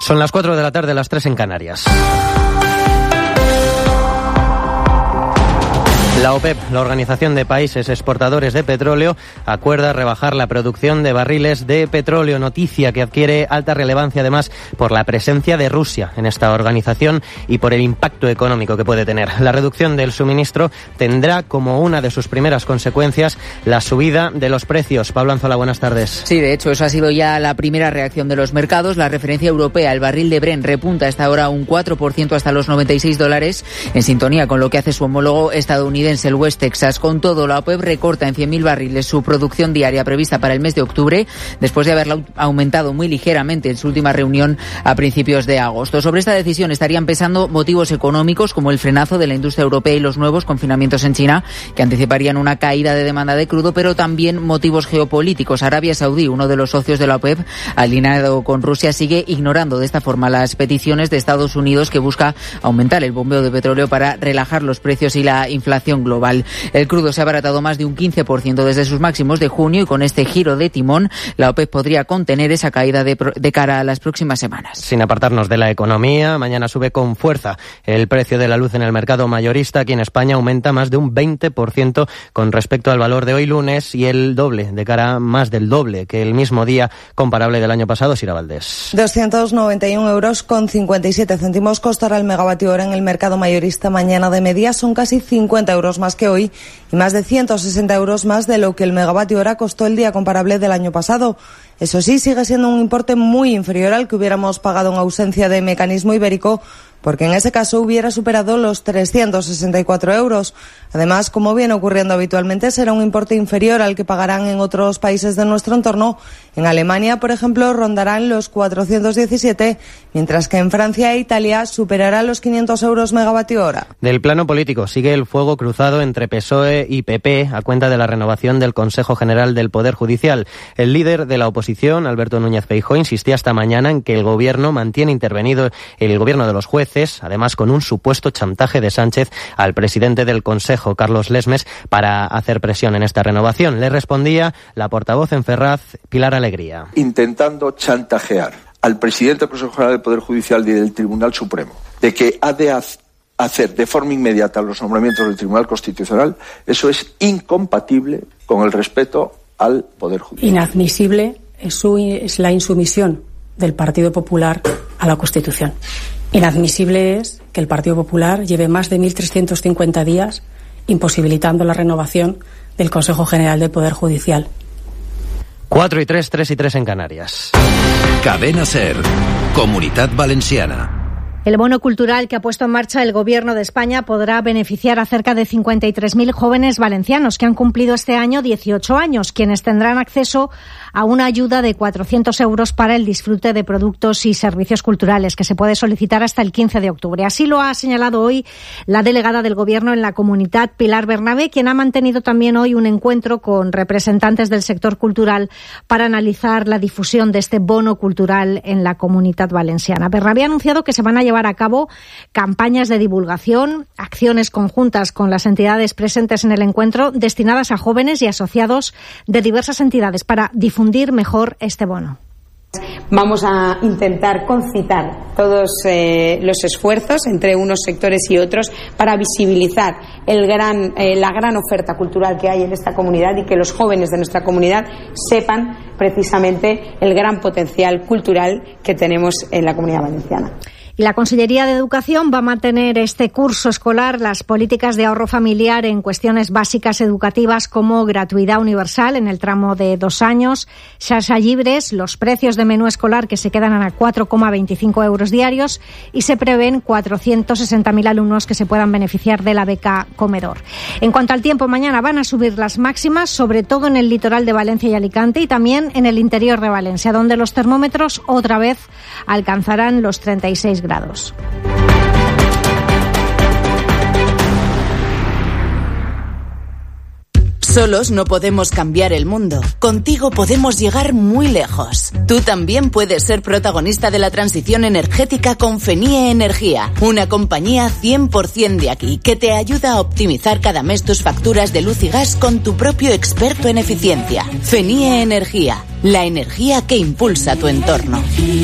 Son las 4 de la tarde, las 3 en Canarias. La OPEP, la Organización de Países Exportadores de Petróleo, acuerda rebajar la producción de barriles de petróleo, noticia que adquiere alta relevancia además por la presencia de Rusia en esta organización y por el impacto económico que puede tener. La reducción del suministro tendrá como una de sus primeras consecuencias la subida de los precios. Pablo Anzola, buenas tardes. Sí, de hecho, eso ha sido ya la primera reacción de los mercados. La referencia europea, el barril de Brent, repunta hasta ahora un 4% hasta los $96, en sintonía con lo que hace su homólogo estadounidense, el West Texas. Con todo, la OPEP recorta en 100.000 barriles su producción diaria prevista para el mes de octubre, después de haberla aumentado muy ligeramente en su última reunión a principios de agosto. Sobre esta decisión estarían pesando motivos económicos, como el frenazo de la industria europea y los nuevos confinamientos en China, que anticiparían una caída de demanda de crudo, pero también motivos geopolíticos. Arabia Saudí, uno de los socios de la OPEP, alineado con Rusia, sigue ignorando de esta forma las peticiones de Estados Unidos, que busca aumentar el bombeo de petróleo para relajar los precios y la inflación global. El crudo se ha abaratado más de un 15% desde sus máximos de junio, y con este giro de timón, la OPEP podría contener esa caída de cara a las próximas semanas. Sin apartarnos de la economía, mañana sube con fuerza el precio de la luz en el mercado mayorista. Aquí en España aumenta más de un 20% con respecto al valor de hoy lunes, y el doble, de cara a más del doble que el mismo día comparable del año pasado. Sira Valdés. 291,57 euros costará el megavatio hora en el mercado mayorista mañana de media. Son casi 50 euros más que hoy y más de 160 euros más de lo que el megavatio hora costó el día comparable del año pasado. Eso sí, sigue siendo un importe muy inferior al que hubiéramos pagado en ausencia de mecanismo ibérico, porque en ese caso hubiera superado los 364 euros. Además, como viene ocurriendo habitualmente, será un importe inferior al que pagarán en otros países de nuestro entorno. En Alemania, por ejemplo, rondarán los 417, mientras que en Francia e Italia superará los 500 euros megavatio hora. Del plano político sigue el fuego cruzado entre PSOE y PP a cuenta de la renovación del Consejo General del Poder Judicial. El líder de la oposición, Alberto Núñez Feijóo, insistía esta mañana en que el gobierno mantiene intervenido el gobierno de los jueces, además con un supuesto chantaje de Sánchez al presidente del Consejo, Carlos Lesmes, para hacer presión en esta renovación. Le respondía la portavoz en Ferraz, Pilar Alegría. Intentando chantajear al presidente del Consejo General del Poder Judicial y del Tribunal Supremo de que ha de hacer de forma inmediata los nombramientos del Tribunal Constitucional, eso es incompatible con el respeto al Poder Judicial. Inadmisible es la insumisión del Partido Popular a la Constitución. Inadmisible es que el Partido Popular lleve más de 1.350 días imposibilitando la renovación del Consejo General del Poder Judicial. 4 y 3, 3 y 3 en Canarias. Cadena SER, Comunitat Valenciana. El bono cultural que ha puesto en marcha el Gobierno de España podrá beneficiar a cerca de 53.000 jóvenes valencianos que han cumplido este año 18 años, quienes tendrán acceso a una ayuda de 400 euros para el disfrute de productos y servicios culturales, que se puede solicitar hasta el 15 de octubre. Así lo ha señalado hoy la delegada del Gobierno en la Comunitat, Pilar Bernabé, quien ha mantenido también hoy un encuentro con representantes del sector cultural para analizar la difusión de este bono cultural en la Comunitat Valenciana. Bernabé ha anunciado que se van a llevar a cabo campañas de divulgación, acciones conjuntas con las entidades presentes en el encuentro destinadas a jóvenes y asociados de diversas entidades para difundir mejor este bono. Vamos a intentar concitar todos los esfuerzos entre unos sectores y otros para visibilizar la gran oferta cultural que hay en esta comunidad y que los jóvenes de nuestra comunidad sepan precisamente el gran potencial cultural que tenemos en la Comunidad Valenciana. Y la Consellería de Educación va a mantener este curso escolar las políticas de ahorro familiar en cuestiones básicas educativas como gratuidad universal en el tramo de 2 años, xarxa llibres, los precios de menú escolar que se quedan a 4,25 euros diarios, y se prevén 460.000 alumnos que se puedan beneficiar de la beca comedor. En cuanto al tiempo, mañana van a subir las máximas, sobre todo en el litoral de Valencia y Alicante, y también en el interior de Valencia, donde los termómetros otra vez alcanzarán los 36 grados. Solos no podemos cambiar el mundo. Contigo podemos llegar muy lejos. Tú también puedes ser protagonista de la transición energética con Fenie Energía, una compañía 100% de aquí que te ayuda a optimizar cada mes tus facturas de luz y gas con tu propio experto en eficiencia. Fenie Energía, la energía que impulsa tu entorno.